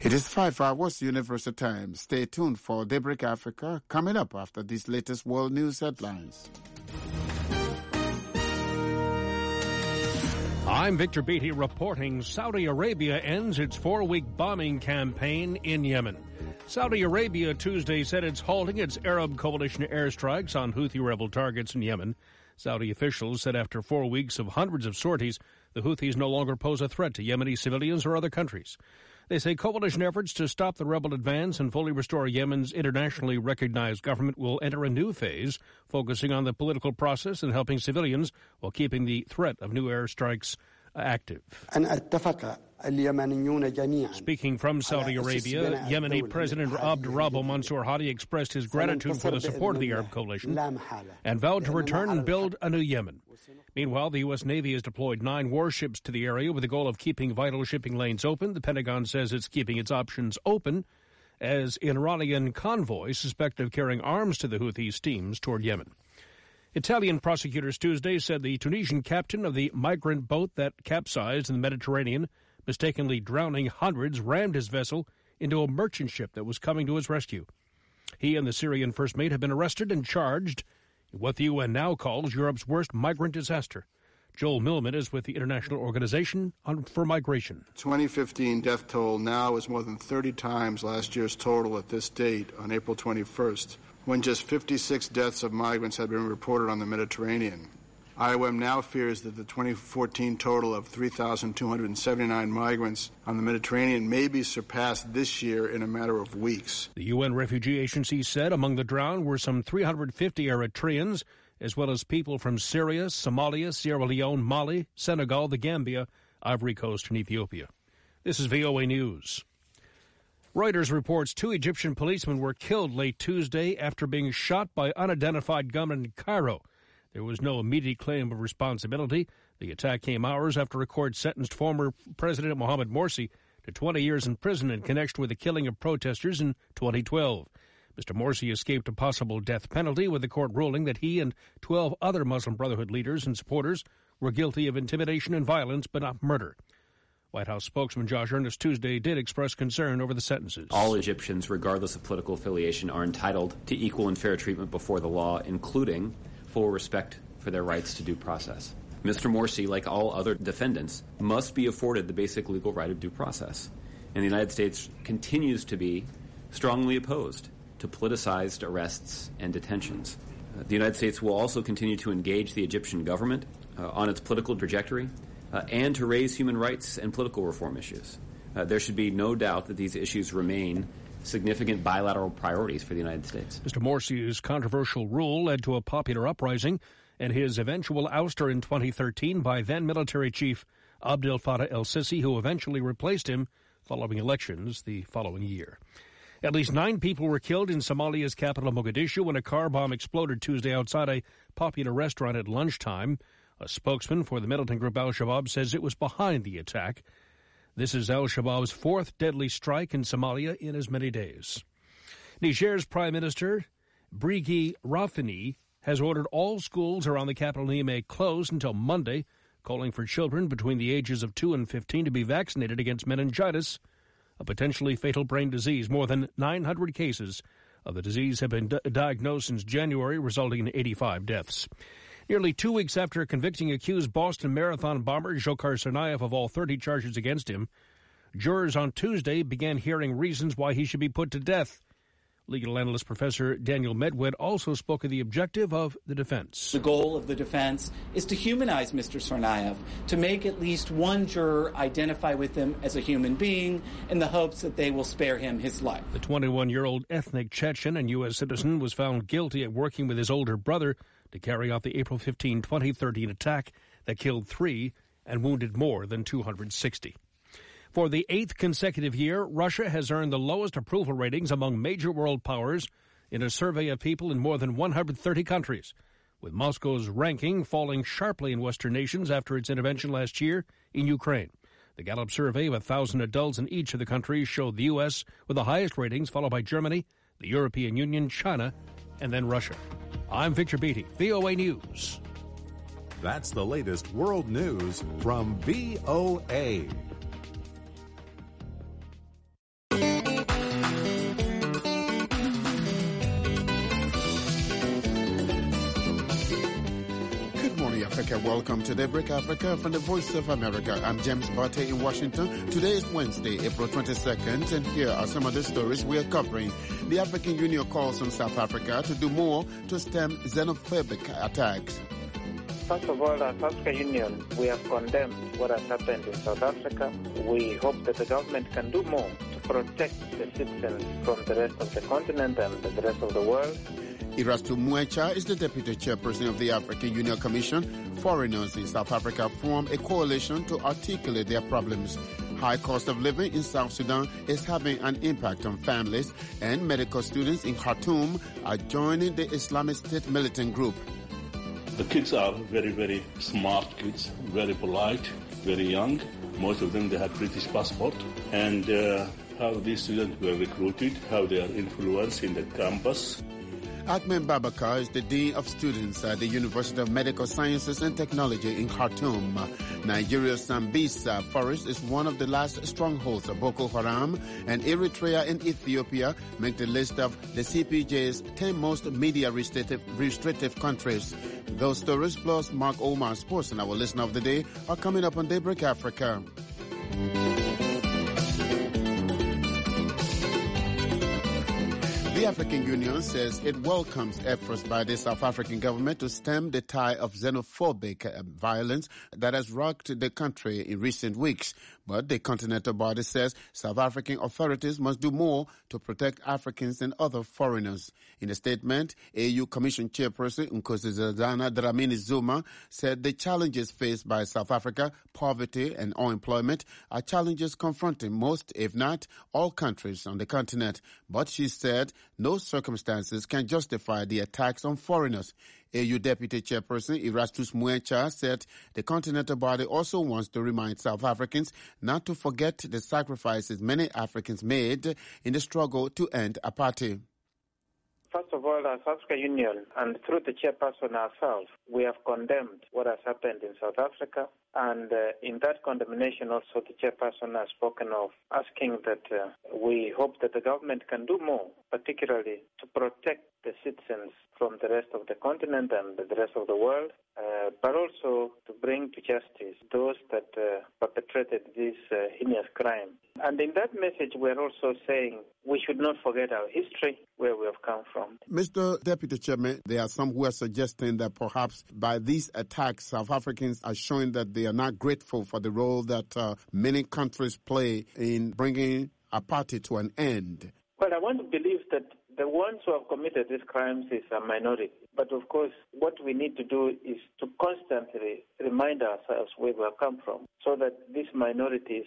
It is 5 hours Universal Time. Stay tuned for Daybreak Africa coming up after these latest world news headlines. I'm Victor Beatty reporting Saudi Arabia ends its 4-week bombing campaign in Yemen. Saudi Arabia Tuesday said it's halting its Arab coalition airstrikes on Houthi rebel targets in Yemen. Saudi officials said after 4 weeks of hundreds of sorties, the Houthis no longer pose a threat to Yemeni civilians or other countries. They say coalition efforts to stop the rebel advance and fully restore Yemen's internationally recognized government will enter a new phase, focusing on the political process and helping civilians while keeping the threat of new airstrikes active. Speaking from Saudi Arabia, Yemeni President Abd Rabbo Mansour Hadi expressed his gratitude for the support of the Arab coalition and vowed to return and build a new Yemen. Meanwhile, the U.S. Navy has deployed 9 warships to the area with the goal of keeping vital shipping lanes open. The Pentagon says it's keeping its options open as an Iranian convoy suspected of carrying arms to the Houthis steams toward Yemen. Italian prosecutors Tuesday said the Tunisian captain of the migrant boat that capsized in the Mediterranean, mistakenly drowning hundreds, rammed his vessel into a merchant ship that was coming to his rescue. He and the Syrian first mate have been arrested and charged in what the UN now calls Europe's worst migrant disaster. Joel Millman is with the International Organization for Migration. 2015 death toll now is more than 30 times last year's total at this date on April 21st, when just 56 deaths of migrants had been reported on the Mediterranean. IOM now fears that the 2014 total of 3,279 migrants on the Mediterranean may be surpassed this year in a matter of weeks. The UN Refugee Agency said among the drowned were some 350 Eritreans, as well as people from Syria, Somalia, Sierra Leone, Mali, Senegal, the Gambia, Ivory Coast, and Ethiopia. This is VOA News. Reuters reports 2 Egyptian policemen were killed late Tuesday after being shot by unidentified gunmen in Cairo. There was no immediate claim of responsibility. The attack came hours after a court sentenced former President Mohamed Morsi to 20 years in prison in connection with the killing of protesters in 2012. Mr. Morsi escaped a possible death penalty with the court ruling that he and 12 other Muslim Brotherhood leaders and supporters were guilty of intimidation and violence, but not murder. White House spokesman Josh Earnest Tuesday did express concern over the sentences. All Egyptians, regardless of political affiliation, are entitled to equal and fair treatment before the law, including full respect for their rights to due process. Mr. Morsi, like all other defendants, must be afforded the basic legal right of due process. And the United States continues to be strongly opposed to politicized arrests and detentions. The United States will also continue to engage the Egyptian government on its political trajectory and to raise human rights and political reform issues. There should be no doubt that these issues remain significant bilateral priorities for the United States. Mr. Morsi's controversial rule led to a popular uprising and his eventual ouster in 2013 by then military chief Abdel Fattah el-Sisi, who eventually replaced him following elections the following year. At least 9 people were killed in Somalia's capital, Mogadishu, when a car bomb exploded Tuesday outside a popular restaurant at lunchtime. A spokesman for the militant group al-Shabaab says it was behind the attack. This is al-Shabaab's 4th deadly strike in Somalia in as many days. Niger's Prime Minister, Brigi Rafini, has ordered all schools around the capital Niamey closed until Monday, calling for children between the ages of 2 and 15 to be vaccinated against meningitis, a potentially fatal brain disease. More than 900 cases of the disease have been diagnosed since January, resulting in 85 deaths. Nearly 2 weeks after convicting accused Boston Marathon bomber Dzhokhar Tsarnaev of all 30 charges against him, jurors on Tuesday began hearing reasons why he should be put to death. Legal analyst Professor Daniel Medwed also spoke of the objective of the defense. The goal of the defense is to humanize Mr. Tsarnaev, to make at least one juror identify with him as a human being in the hopes that they will spare him his life. The 21-year-old ethnic Chechen and U.S. citizen was found guilty of working with his older brother to carry out the April 15, 2013 attack that killed 3 and wounded more than 260. For the 8th consecutive year, Russia has earned the lowest approval ratings among major world powers in a survey of people in more than 130 countries, with Moscow's ranking falling sharply in Western nations after its intervention last year in Ukraine. The Gallup survey of 1,000 adults in each of the countries showed the U.S. with the highest ratings, followed by Germany, the European Union, China, and then Russia. I'm Victor Beatty, VOA News. That's the latest world news from VOA. Welcome to Daybreak Africa from the Voice of America. I'm James Barty in Washington. Today is Wednesday, April 22nd, and here are some of the stories we are covering. The African Union calls on South Africa to do more to stem xenophobic attacks. First of all, as African Union, we have condemned what has happened in South Africa. We hope that the government can do more to protect the citizens from the rest of the continent and the rest of the world. Erastu Muecha is the Deputy Chairperson of the African Union Commission. Foreigners in South Africa form a coalition to articulate their problems. High cost of living in South Sudan is having an impact on families, and medical students in Khartoum are joining the Islamic State militant group. The kids are very, very smart kids, very polite, very young. Most of them, they have British passport. And how these students were recruited, how they are influenced in the campus. Ahmed Babakar is the Dean of Students at the University of Medical Sciences and Technology in Khartoum. Nigeria's Sambisa forest is one of the last strongholds of Boko Haram, and Eritrea and Ethiopia make the list of the CPJ's 10 most media restrictive countries. Those stories plus Mark Omar Sports and our listener of the day are coming up on Daybreak Africa. The African Union says it welcomes efforts by the South African government to stem the tide of xenophobic violence that has rocked the country in recent weeks. But the Continental Body says South African authorities must do more to protect Africans and other foreigners. In a statement, AU Commission Chairperson Nkosazana Dlamini Zuma said the challenges faced by South Africa, poverty and unemployment, are challenges confronting most, if not all, countries on the continent. But she said no circumstances can justify the attacks on foreigners. AU Deputy Chairperson Erastus Muecha said the Continental Body also wants to remind South Africans not to forget the sacrifices many Africans made in the struggle to end apartheid. First of all, as African Union, and through the chairperson ourselves, we have condemned what has happened in South Africa. And in that condemnation also, the chairperson has spoken of asking that we hope that the government can do more, particularly to protect the citizens from the rest of the continent and the rest of the world, but also to bring to justice those that perpetrated this heinous crime. And in that message, we're also saying we should not forget our history, where we have come from. Mr. Deputy Chairman, there are some who are suggesting that perhaps by these attacks, South Africans are showing that they are not grateful for the role that many countries play in bringing apartheid to an end. Well, I want to believe that the ones who have committed these crimes is a minority. But of course, what we need to do is to constantly remind ourselves where we have come from, so that these minorities,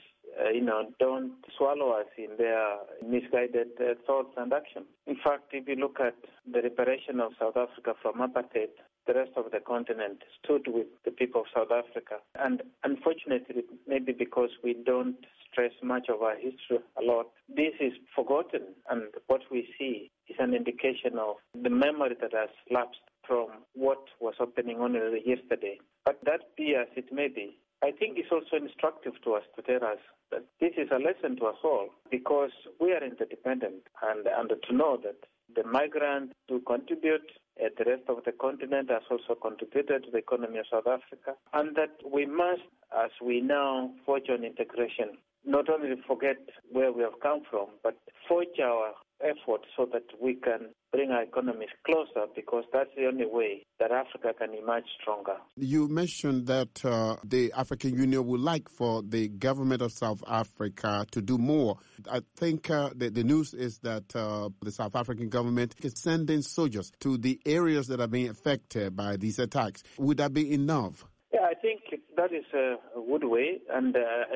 don't swallow us in their misguided thoughts and actions. In fact, if you look at the liberation of South Africa from apartheid, the rest of the continent stood with the people of South Africa. And unfortunately, maybe because we don't stress much of our history a lot, this is forgotten. And what we see is an indication of the memory that has lapsed from what was happening only yesterday. But that be as it may be, I think it's also instructive to us to tell us that this is a lesson to us all, because we are interdependent, and to know that the migrants do contribute, the rest of the continent has also contributed to the economy of South Africa, and that we must, as we now forge on integration, not only forget where we have come from, but forge our efforts so that we can bring our economies closer, because that's the only way that Africa can emerge stronger. You mentioned that the African Union would like for the government of South Africa to do more. I think the news is that the South African government is sending soldiers to the areas that are being affected by these attacks. Would that be enough? Yeah, I think that is a good way. And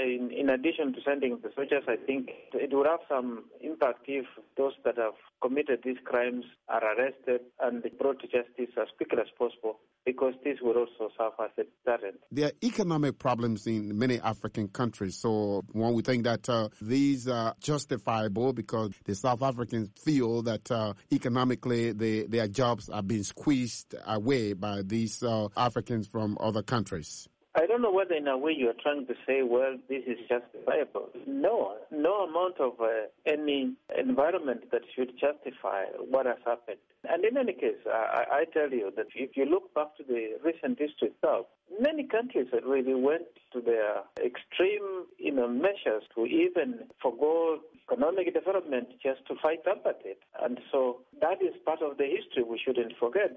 in addition to sending the soldiers, I think it would have some impact if those that have committed these crimes are arrested and brought to justice as quickly as possible, because this would also serve as a deterrent. There are economic problems in many African countries, so one would think that these are justifiable because the South Africans feel that economically their jobs are being squeezed away by these Africans from other countries. I don't know whether in a way you're trying to say, well, this is justifiable. No amount of any environment that should justify what has happened. And in any case, I tell you that if you look back to the recent history itself, Many countries really went to their extreme, measures to even forgo economic development just to fight apartheid. And so that is part of the history we shouldn't forget.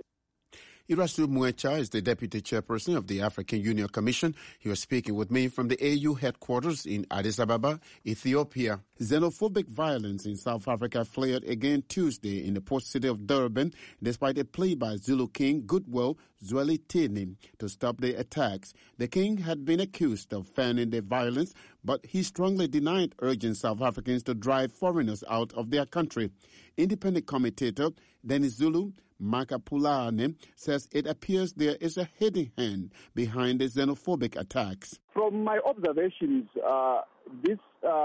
Irasu Muecha is the Deputy Chairperson of the African Union Commission. He was speaking with me from the AU headquarters in Addis Ababa, Ethiopia. Xenophobic violence in South Africa flared again Tuesday in the port city of Durban, despite a plea by Zulu King Goodwill Zwelithini to stop the attacks. The king had been accused of fanning the violence, but he strongly denied urging South Africans to drive foreigners out of their country. Independent commentator Dennis Zulu Makapulane says it appears there is a hidden hand behind the xenophobic attacks. From my observations, this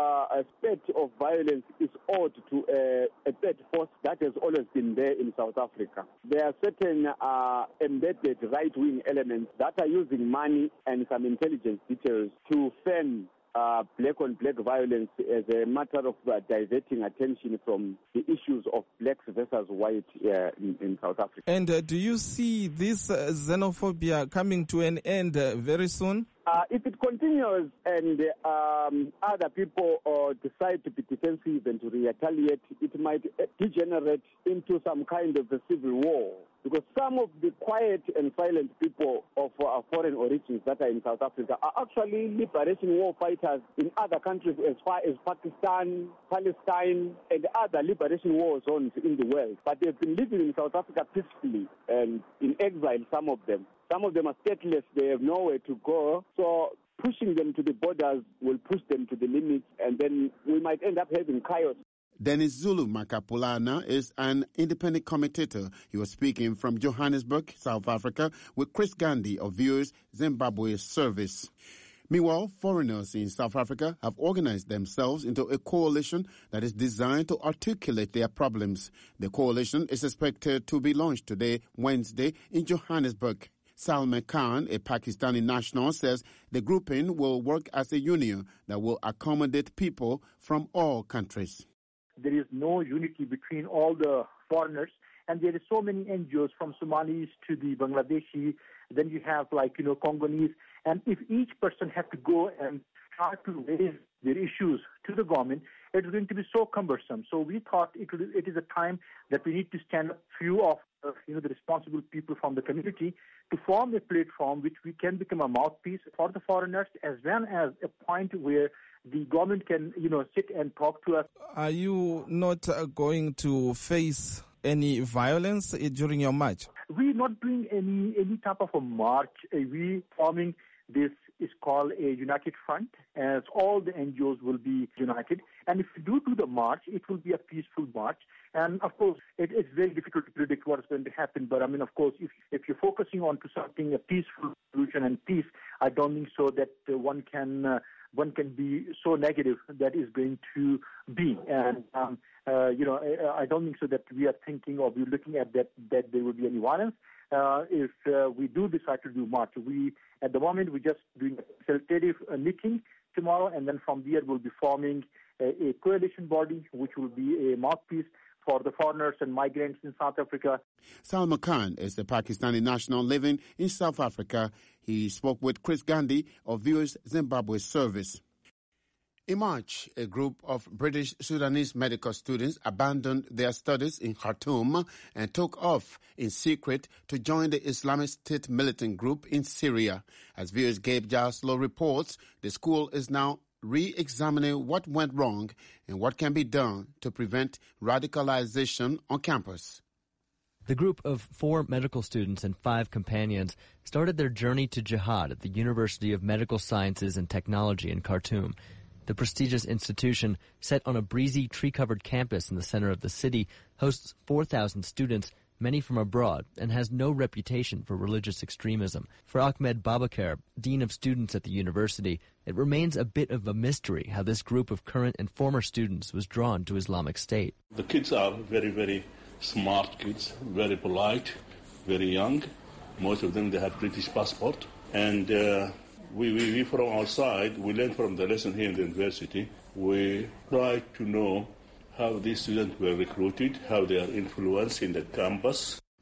aspect of violence is owed to a third force that has always been there in South Africa. There are certain embedded right-wing elements that are using money and some intelligence details to fan black-on-black violence as a matter of diverting attention from the issues of blacks versus white in South Africa. And do you see this xenophobia coming to an end very soon? If it continues and other people decide to be defensive and to retaliate, it might degenerate into some kind of a civil war. Because some of the quiet and silent people of foreign origins that are in South Africa are actually liberation war fighters in other countries as far as Pakistan, Palestine, and other liberation war zones in the world. But they've been living in South Africa peacefully and in exile, some of them. Some of them are stateless. They have nowhere to go. So pushing them to the borders will push them to the limits, and then we might end up having chaos. Dennis Zulu Makapulana is an independent commentator. He was speaking from Johannesburg, South Africa, with Chris Gandhi of Viewers Zimbabwe Service. Meanwhile, foreigners in South Africa have organized themselves into a coalition that is designed to articulate their problems. The coalition is expected to be launched today, Wednesday, in Johannesburg. Salman Khan, a Pakistani national, says the grouping will work as a union that will accommodate people from all countries. There is no unity between all the foreigners, and there is so many NGOs from Somalis to the Bangladeshi. Then you have Congolese, and if each person had to go and try to raise their issues to the government, it's going to be so cumbersome. So we thought it is a time that we need to stand up few of the responsible people from the community to form a platform which we can become a mouthpiece for the foreigners, as well as a point where the government can, sit and talk to us. Are you not going to face any violence during your march? We're not doing any type of a march. We forming this is called a united front, as all the NGOs will be united. And if we do the march, it will be a peaceful march. And of course, it's very difficult to predict what is going to happen. But of course, if you're focusing on to something, a peaceful solution and peace, I don't think so that one can be so negative that is going to be. And, I don't think so that we are thinking or we're looking at that there will be any violence. If we do decide to do march, at the moment, we're just doing a consultative meeting tomorrow, and then from there we'll be forming a coalition body, which will be a mouthpiece for the foreigners and migrants in South Africa. Salman Khan is a Pakistani national living in South Africa. He spoke with Chris Gandhi of Viewers Zimbabwe Service. In March, a group of British Sudanese medical students abandoned their studies in Khartoum and took off in secret to join the Islamic State militant group in Syria. As Viewers Gabe Jaslow reports, the school is now re-examining what went wrong and what can be done to prevent radicalization on campus. The group of 4 medical students and 5 companions started their journey to jihad at the University of Medical Sciences and Technology in Khartoum. The prestigious institution, set on a breezy, tree-covered campus in the center of the city, hosts 4,000 students, many from abroad, and has no reputation for religious extremism. For Ahmed Babakar, dean of students at the university, it remains a bit of a mystery how this group of current and former students was drawn to Islamic State. The kids are very, very smart kids, very polite, very young. Most of them, they have British passport. And we from our side, we learn from the lesson here in the university. We try to know how these students were recruited, how they are influenced in the campus.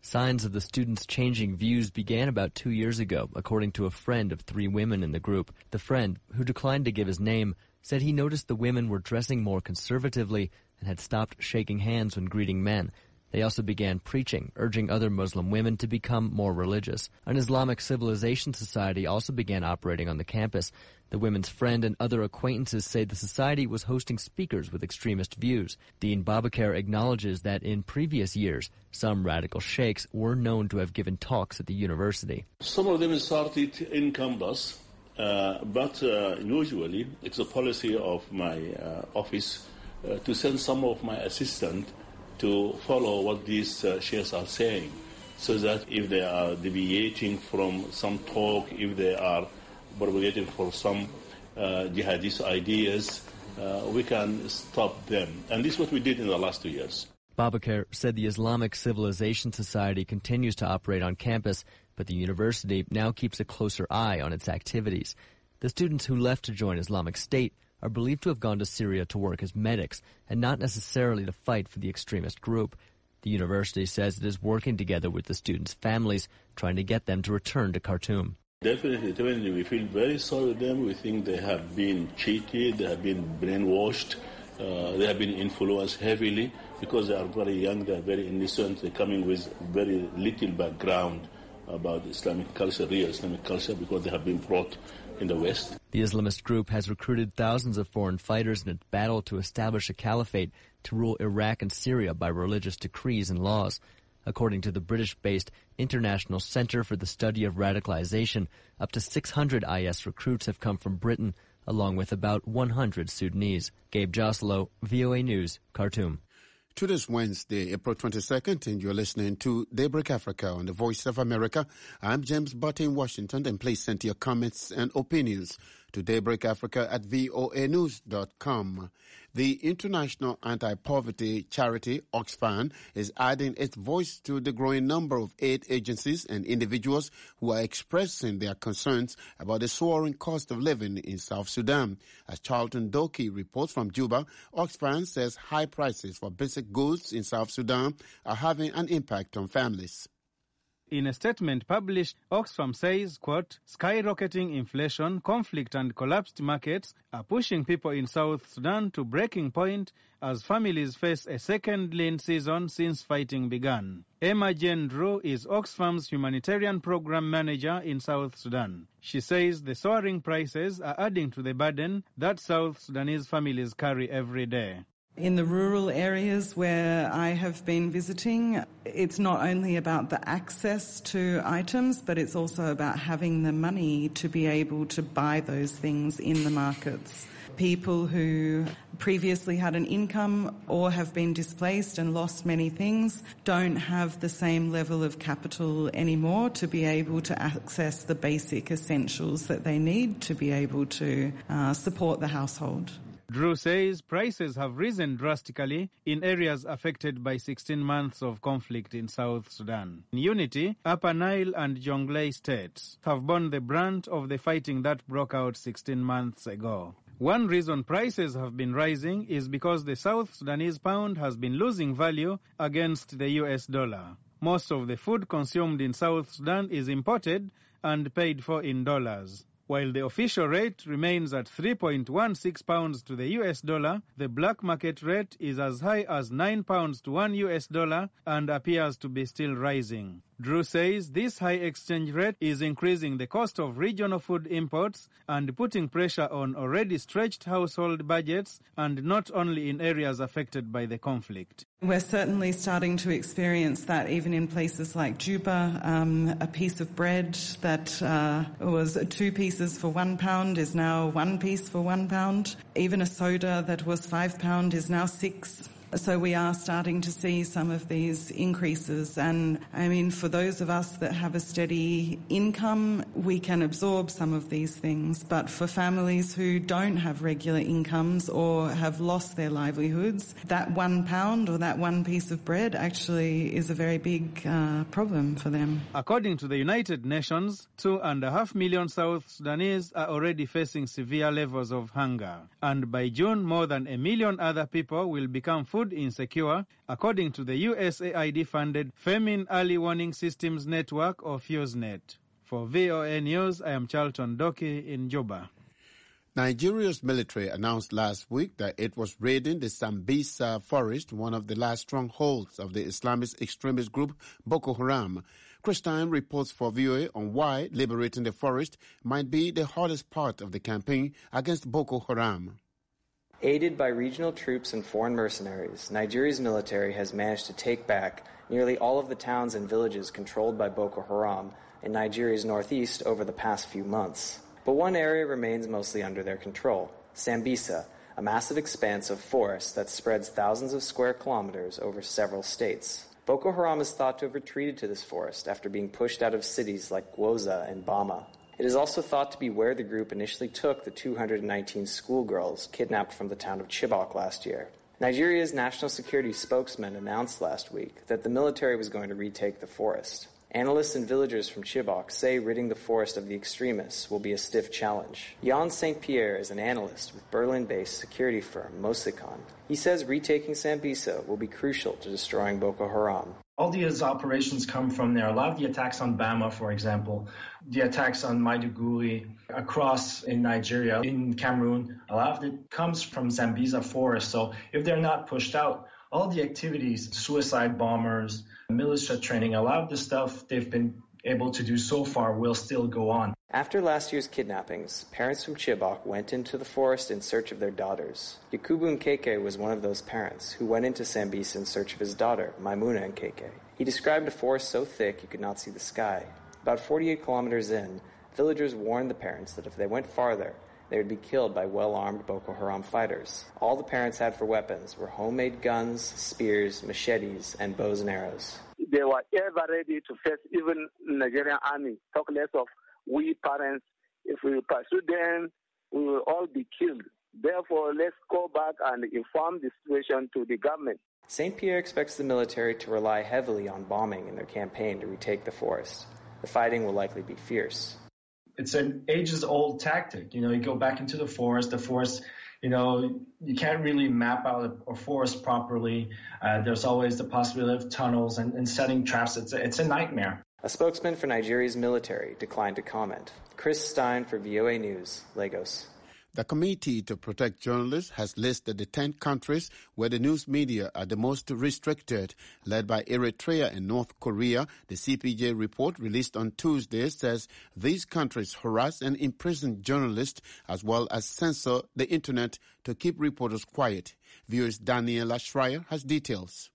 Signs of the students' changing views began about 2 years ago, according to a friend of 3 women in the group. The friend, who declined to give his name, said he noticed the women were dressing more conservatively and had stopped shaking hands when greeting men. They also began preaching, urging other Muslim women to become more religious. An Islamic Civilization Society also began operating on the campus. The women's friend and other acquaintances say the society was hosting speakers with extremist views. Dean Babakar acknowledges that in previous years, some radical sheikhs were known to have given talks at the university. Some of them started in campus, but usually it's a policy of my office to send some of my assistants to follow what these sheikhs are saying, so that if they are deviating from some talk, if they are propagating for some jihadist ideas, we can stop them. And this is what we did in the last 2 years. Babakar said the Islamic Civilization Society continues to operate on campus, but the university now keeps a closer eye on its activities. The students who left to join Islamic State are believed to have gone to Syria to work as medics and not necessarily to fight for the extremist group. The university says it is working together with the students' families, trying to get them to return to Khartoum. Definitely, we feel very sorry with them. We think they have been cheated, they have been brainwashed, they have been influenced heavily because they are very young, they are very innocent, they're coming with very little background about Islamic culture, real Islamic culture, because they have been brought in the West. The Islamist group has recruited thousands of foreign fighters in its battle to establish a caliphate to rule Iraq and Syria by religious decrees and laws. According to the British-based International Center for the Study of Radicalization, up to 600 IS recruits have come from Britain, along with about 100 Sudanese. Gabe Joslow, VOA News, Khartoum. To this Wednesday, April 22nd, and you're listening to Daybreak Africa on the Voice of America. I'm James Butte in Washington, and please send your comments and opinions to daybreakafrica@voanews.com. The international anti-poverty charity Oxfam is adding its voice to the growing number of aid agencies and individuals who are expressing their concerns about the soaring cost of living in South Sudan. As Charlton Doki reports from Juba, Oxfam says high prices for basic goods in South Sudan are having an impact on families. In a statement published, Oxfam says, quote, skyrocketing inflation, conflict and collapsed markets are pushing people in South Sudan to breaking point as families face a second lean season since fighting began. Emma Jane Drew is Oxfam's humanitarian program manager in South Sudan. She says the soaring prices are adding to the burden that South Sudanese families carry every day. In the rural areas where I have been visiting, it's not only about the access to items, but it's also about having the money to be able to buy those things in the markets. People who previously had an income or have been displaced and lost many things don't have the same level of capital anymore to be able to access the basic essentials that they need to be able to support the household. Drew says prices have risen drastically in areas affected by 16 months of conflict in South Sudan. In Unity, Upper Nile and Jonglei states have borne the brunt of the fighting that broke out 16 months ago. One reason prices have been rising is because the South Sudanese pound has been losing value against the US dollar. Most of the food consumed in South Sudan is imported and paid for in dollars. While the official rate remains at 3.16 pounds to the US dollar, the black market rate is as high as 9 pounds to $1 US and appears to be still rising. Drew says this high exchange rate is increasing the cost of regional food imports and putting pressure on already stretched household budgets, and not only in areas affected by the conflict. We're certainly starting to experience that even in places like Juba. A piece of bread that was 2 pieces for £1 is now 1 piece for £1. Even a soda that was £5 is now 6. So we are starting to see some of these increases. And I mean, for those of us that have a steady income, we can absorb some of these things. But for families who don't have regular incomes or have lost their livelihoods, that £1 or that 1 piece of bread actually is a very big problem for them. According to the United Nations, 2.5 million South Sudanese are already facing severe levels of hunger. And by June, more than 1 million other people will become food food insecure, according to the USAID-funded Famine Early Warning Systems Network, or FUSENET. For VOA News, I am Charlton Doki in Juba. Nigeria's military announced last week that it was raiding the Sambisa forest, one of the last strongholds of the Islamist extremist group Boko Haram. Christine reports for VOA on why liberating the forest might be the hardest part of the campaign against Boko Haram. Aided by regional troops and foreign mercenaries, Nigeria's military has managed to take back nearly all of the towns and villages controlled by Boko Haram in Nigeria's northeast over the past few months. But one area remains mostly under their control, Sambisa, a massive expanse of forest that spreads thousands of square kilometers over several states. Boko Haram is thought to have retreated to this forest after being pushed out of cities like Gwoza and Bama. It is also thought to be where the group initially took the 219 schoolgirls kidnapped from the town of Chibok last year. Nigeria's national security spokesman announced last week that the military was going to retake the forest. Analysts and villagers from Chibok say ridding the forest of the extremists will be a stiff challenge. Jan St. Pierre is an analyst with Berlin-based security firm Mosicon. He says retaking Sambisa will be crucial to destroying Boko Haram. All these operations come from there. A lot of the attacks on Bama, for example, the attacks on Maiduguri, across in Nigeria, in Cameroon, a lot of it comes from Sambisa forest. So if they're not pushed out, all the activities, suicide bombers, militia training, a lot of the stuff they've been able to do so far will still go on. After last year's kidnappings, parents from Chibok went into the forest in search of their daughters. Yakubu Nkeke was one of those parents who went into Sambisa in search of his daughter, Maimuna Nkeke. He described a forest so thick you could not see the sky. About 48 kilometers in, villagers warned the parents that if they went farther, they would be killed by well-armed Boko Haram fighters. All the parents had for weapons were homemade guns, spears, machetes, and bows and arrows. They were ever ready to face even Nigerian army, talk less of we parents. If we pursue them, we will all be killed. Therefore, let's go back and inform the situation to the government. St. Pierre expects the military to rely heavily on bombing in their campaign to retake the forest. The fighting will likely be fierce. It's an ages-old tactic. You go back into the forest, you can't really map out a forest properly. There's always the possibility of tunnels and setting traps. It's a nightmare. A spokesman for Nigeria's military declined to comment. Chris Stein for VOA News, Lagos. The Committee to Protect Journalists has listed the 10 countries where the news media are the most restricted, led by Eritrea and North Korea. The CPJ report released on Tuesday says these countries harass and imprison journalists as well as censor the internet to keep reporters quiet. Viewers Daniela Schreier has details.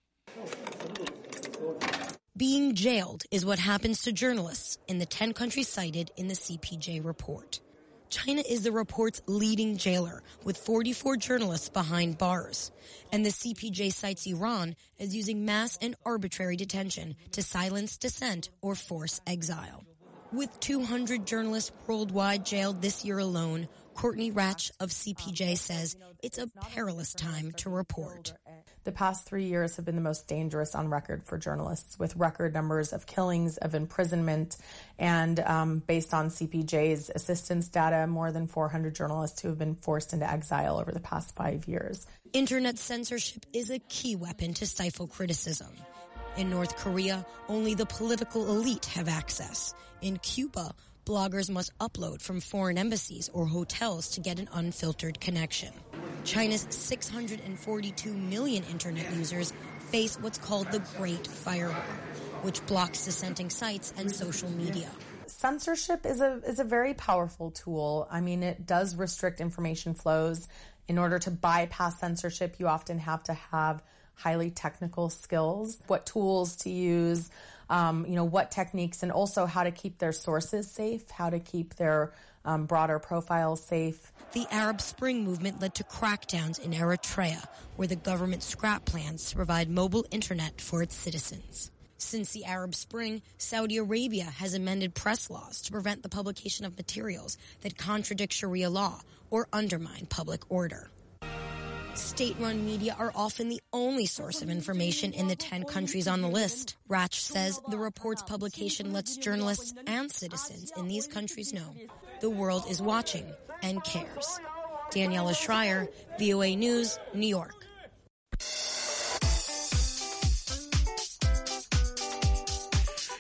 Being jailed is what happens to journalists in the 10 countries cited in the CPJ report. China is the report's leading jailer, with 44 journalists behind bars. And the CPJ cites Iran as using mass and arbitrary detention to silence dissent or force exile. With 200 journalists worldwide jailed this year alone, Courtney Ratch of CPJ says it's a perilous time to report. The past 3 years have been the most dangerous on record for journalists, with record numbers of killings, of imprisonment, and based on CPJ's assistance data, more than 400 journalists who have been forced into exile over the past 5 years. Internet censorship is a key weapon to stifle criticism. In North Korea, only the political elite have access. In Cuba, bloggers must upload from foreign embassies or hotels to get an unfiltered connection. China's 642 million internet users face what's called the Great Firewall, which blocks dissenting sites and social media. Censorship is a very powerful tool. I mean, it does restrict information flows. In order to bypass censorship, you often have to have highly technical skills, what tools to use, what techniques, and also how to keep their sources safe, how to keep their broader profiles safe. The Arab Spring movement led to crackdowns in Eritrea, where the government scrapped plans to provide mobile internet for its citizens. Since the Arab Spring, Saudi Arabia has amended press laws to prevent the publication of materials that contradict Sharia law or undermine public order. State-run media are often the only source of information in the 10 countries on the list. Ratch says the report's publication lets journalists and citizens in these countries know the world is watching and cares. Daniela Schreier, VOA News, New York.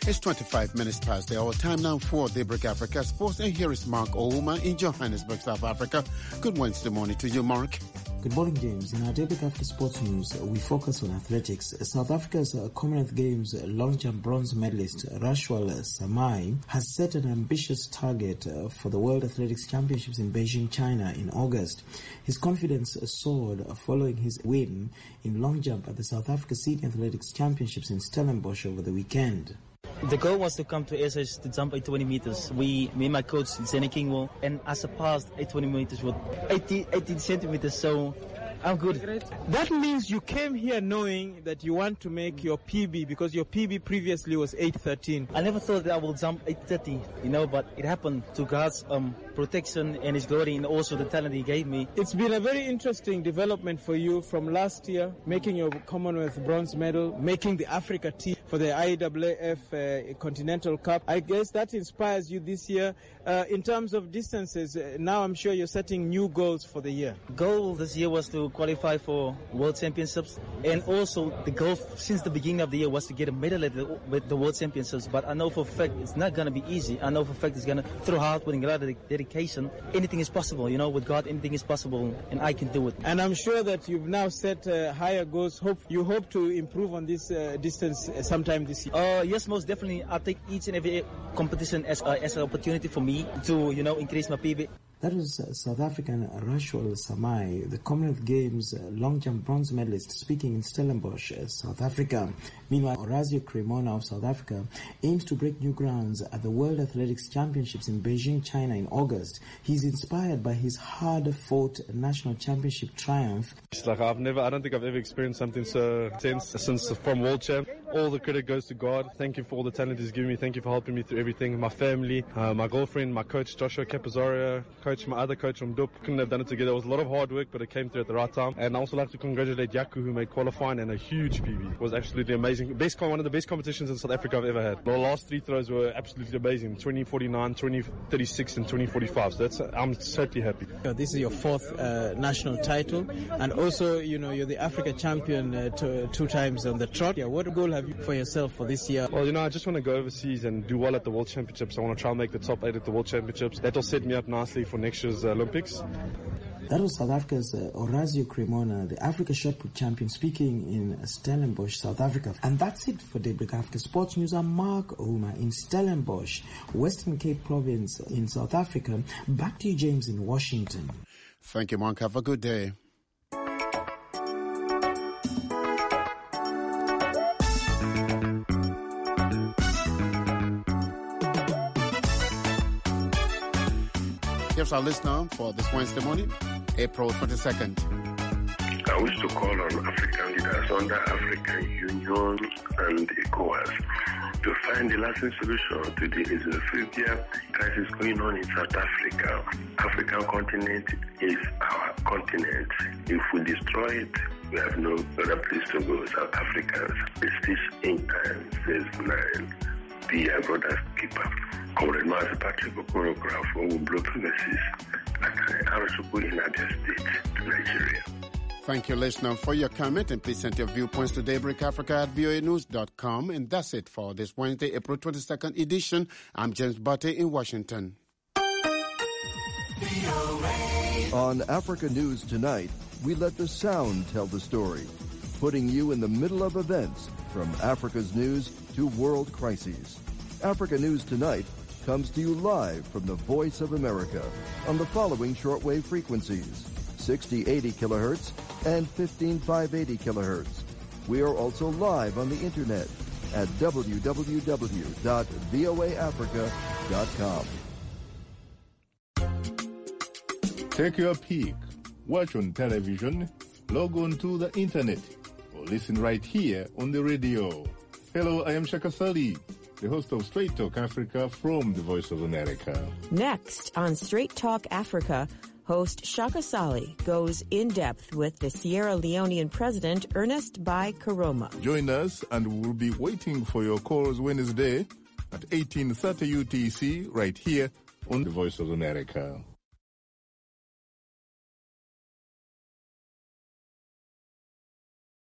It's 25 minutes past the hour. Time now for Daybreak Africa Sports. And here is Mark Ouma in Johannesburg, South Africa. Good Wednesday morning to you, Mark. Good morning, James. In our Daybreak Africa Sports news, we focus on athletics. South Africa's Commonwealth Games long jump bronze medalist Rashwal Samai has set an ambitious target for the World Athletics Championships in Beijing, China in August. His confidence soared following his win in long jump at the South Africa Senior Athletics Championships in Stellenbosch over the weekend. The goal was to come to SH to jump 820 meters. Me and my coach, Zene Kingwell, and I surpassed 820 meters with 18 centimeters, so I'm good. That means you came here knowing that you want to make your PB, because your PB previously was 8:13. I never thought that I would jump 8:30, but it happened to God's protection and His glory, and also the talent He gave me. It's been a very interesting development for you from last year, making your Commonwealth bronze medal, making the Africa team for the IAAF Continental Cup. I guess that inspires you this year. In terms of distances, now I'm sure you're setting new goals for the year. Goal this year was to qualify for World Championships, and also the goal since the beginning of the year was to get a medal at the World Championships. But I know for a fact it's not going to be easy. I know for a fact it's going to, through hard work and a lot of dedication, anything is possible. With God, anything is possible, and I can do it. And I'm sure that you've now set higher goals. You hope to improve on this distance sometime this year. Yes, most definitely. I'll take each and every competition as an opportunity for me to, increase my PB. That was South African Rashwal Samai, the Commonwealth Games long jump bronze medalist, speaking in Stellenbosch, South Africa. Meanwhile, Orazio Cremona of South Africa aims to break new grounds at the World Athletics Championships in Beijing, China in August. He's inspired by his hard-fought national championship triumph. It's like I don't think I've ever experienced something so intense since from World Champ. All the credit goes to God. Thank you for all the talent He's given me. Thank you for helping me through everything. My family, my girlfriend, my coach Joshua Capazoria, my other coach from DUP. Couldn't have done it together. It was a lot of hard work, but it came through at the right time. And I also like to congratulate Yaku, who made qualifying and a huge PB. It was absolutely amazing. One of the best competitions in South Africa I've ever had. The last three throws were absolutely amazing. 2049, 2036 and 2045. So I'm totally happy. This is your fourth national title, and also you're the Africa champion two times on the trot. What goal have you for yourself for this year? Well, I just want to go overseas and do well at the World Championships. I want to try and make the top 8 at the World Championships. That'll set me up nicely for next year's Olympics. That was South Africa's Orazio Cremona, the Africa shot put champion, speaking in Stellenbosch, South Africa. And that's it for Daybreak Africa Sports News. I'm Mark Ouma in Stellenbosch, Western Cape Province in South Africa. Back to you, James, in Washington. Thank you, Mark. Have a good day. Here's our listener for this Wednesday morning, April 22nd. I wish to call on African leaders under African Union and ECOWAS to find a lasting solution to the Islamophobia crisis going on in South Africa. African continent is our continent. If we destroy it, we have no other place to go. South Africans, it's in time, verse 9. Be our brother's keeper. Comrade Master Patrick Okorograph will blow premises at Arasuku in Abia State, Nigeria. Thank you, listener, for your comment, and please send your viewpoints to daybreakafrica@voanews.com. And that's it for this Wednesday, April 22nd edition. I'm James Butte in Washington. On Africa News Tonight, we let the sound tell the story, putting you in the middle of events from Africa's news to world crises. Africa News Tonight comes to you live from the Voice of America on the following shortwave frequencies: 6080 kilohertz and 15580 kilohertz. We are also live on the internet at www.voaafrica.com. Take your pick. Watch on television, log on to the internet, or listen right here on the radio. Hello, I am Shaka Sali, the host of Straight Talk Africa from the Voice of America. Next on Straight Talk Africa, host Shaka Sali goes in-depth with the Sierra Leonean President Ernest Bai Koroma. Join us, and we'll be waiting for your calls Wednesday at 18:30 UTC right here on the Voice of America.